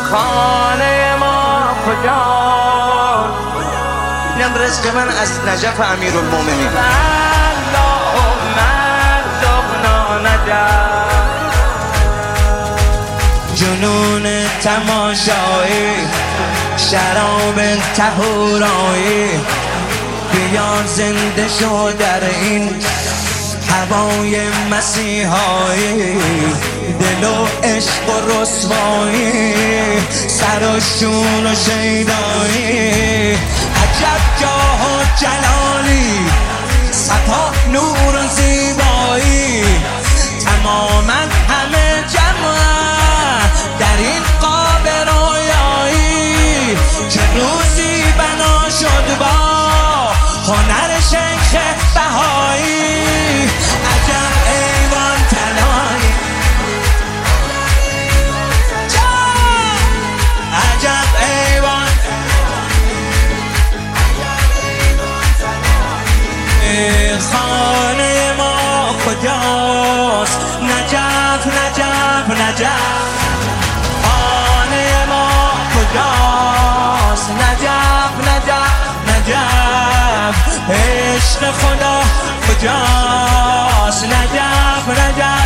خانه ما کجاست؟ اینم رزق من از نجف امیرالمومنین. اللهم ارزقنا نجف. جنون تماشایی، شراب طهورایی، بیار زنده شو در این هوای مسیحایی. دل و عشق و رسوایی، سر و شور و شیدایی. عجب جاه و جلالی، صفا نور و زیبایی. تماما همه جمع در این قاب رویایی. چه روزی بنا شد با هنر شیخ بهایی. عجب ایوان تنهایی، عجب ایوان. خانه ما کجاست؟ نجف نجف نجف. خانه ما کجاست؟ نجف نجف نجف. عشق خدا کجاست؟ نجف نجف